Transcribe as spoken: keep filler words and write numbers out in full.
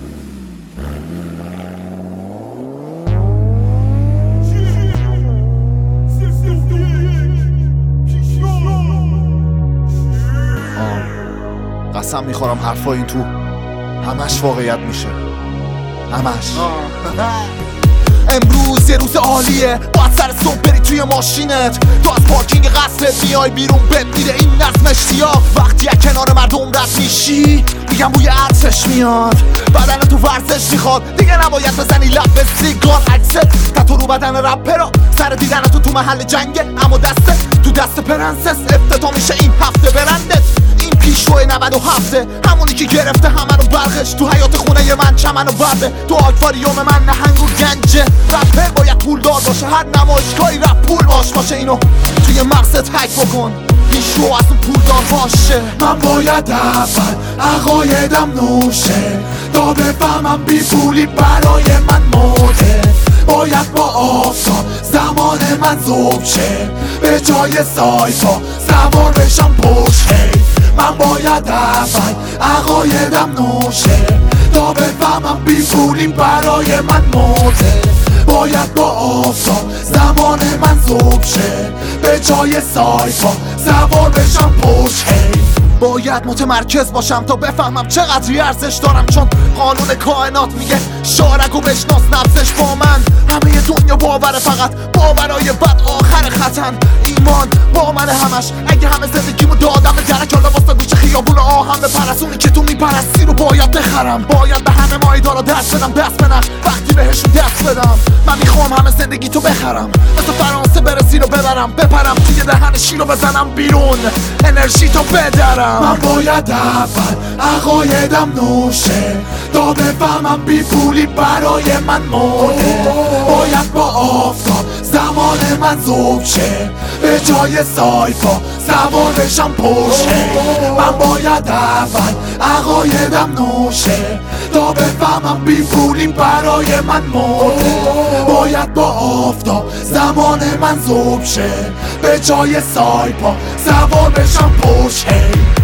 قسم میخورم حرفا این تو همش واقعیت میشه، همش. امروز یه روز عالیه، باید سر صبح بری توی ماشینت، تو از پارکینگ قصرت میای بیرون، بهت میده این نظم اشتیاق. وقتی از کنار مردم رد میشی میگم بوی عطرش میاد، بدن تو ورزش میخواد، دیگه نباید بزنی لب به سیگار. عکست تتو رو بدن رپرا، سر دیدن تو تو محل جنگه، اما دستت تو دست پرنسس. افتتاح میشه این هفته برندت، این پیشرو نود و هفته، همونی که گرفته همه رو برقش. تو حیات خونه من چمن و برده، تو آکواریوم من نهنگ و گنجه. رپر باید پولدار باشه، هر نمایشگاهی رپ پول باش باشه، اینو توی مغزت هک بکن، پیشرو از اون پولدار باشه. من باید اول عقایدم نوشه تا بفهمم بی پولی برای من موده. باید با آفتاب زمان من ذوب شه، به جای سایپا سوار بشم پشت. من باید اول عقایدم نوشه تا بفهمم بی پولی برای من موده. باید با آفتاب زمان من ذوب شه، به جای سایپا سوار بشم پشت. باید متمرکز باشم تا بفهمم چقدری ارزش دارم، چون قانون کائنات میگه شارگو بشناس نفسش با من. همه دنیا باوره، فقط باورای بد آخر خطن. ایمان با من همش، اگه همه زندگیمو دادم به درک، حالا واسه گوشه خیابون آهم بپرسونی که تو میپرستی رو باید بخرم. باید به همه مایدارا دست بدم، دست به نخ وقتی بهشون دست بدم. من میخوام همه زندگی تو بخرم، مثل فرانسه برسی رو ببرم، بپرم توی دهن شیر رو بزنم بیرون، انرژی تو بدرم. من باید اول عقایدم نوشه تا بفهمم بی پولی برای من مرده. باید با آفتاب زمان من ذوب شه، به جای سایپا سوار بشم پشت. من باید اول عقایدم نوشه تا بفهمم بی پولی برای من مرده. باید با آفتاب زمان من ذوب شه، به جای سایپا سوار بشم پشت.